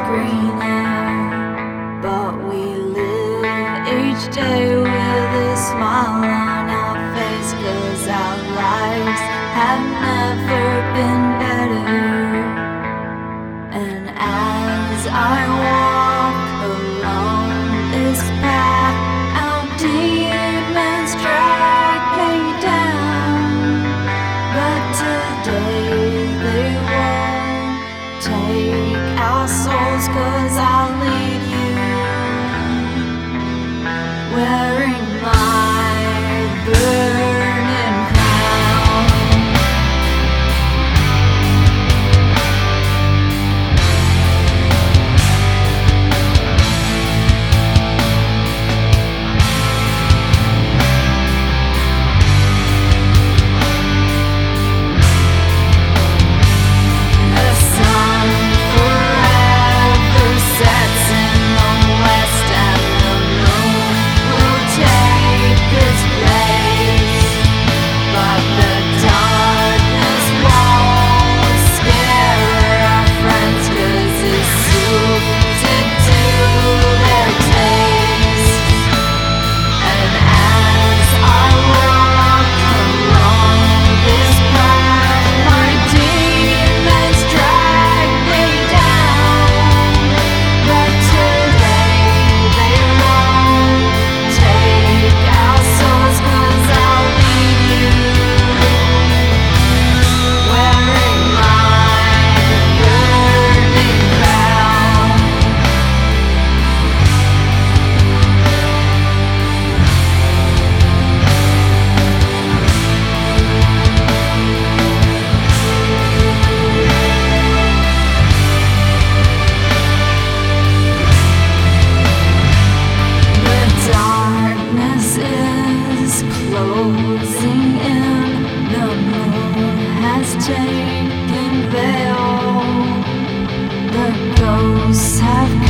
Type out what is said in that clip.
green air, but we live each day with a smile on our face, 'cause our lives have never been better. And as I walk along this path, our demons drag me down, but today they won't take our souls, 'cause I'll lead you, wearing my burning crown. The sun forever sets in the west, and the moon will take its place, but the darkness won't scare our friends, 'cause it's suited to their taste. And as I walk along this path, my demons drag me down, but today they won't take our souls, 'cause I'll lead you, wearing my burning crown. The darkness is closing in, the moon has taken veil, the ghosts have